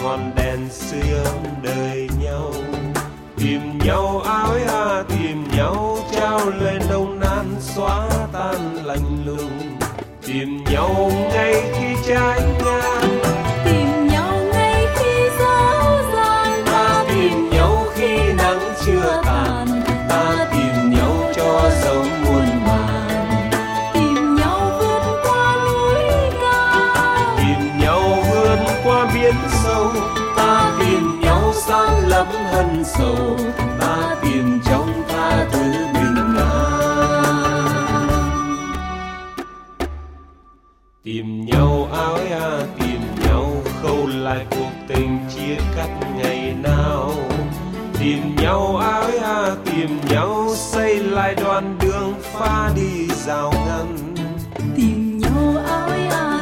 ngọn đèn sưởi ấm đời nhau. Tìm nhau áo à tìm nhau, trao lời nồng nàn xóa tan lạnh lùng. Tìm nhau ngay khi trái ngang, tìm nhau ngay khi gió giang. ta tìm nhau khi nắng chưa tàn, ta tìm nhau cho sống muôn màn. Tìm nhau vượt qua núi cao, Tìm nhau vươn qua biển sâu, ta tìm nhau san lấp hận sầu, ta tìm trong tha thứ bình an. Tìm nhau áo à tìm nhau, khâu lại cuộc tình chia cắt ngày nào. Tìm nhau áo à tìm nhau, xây lại đoạn đường pha đi rào ngăn. tìm nhau áo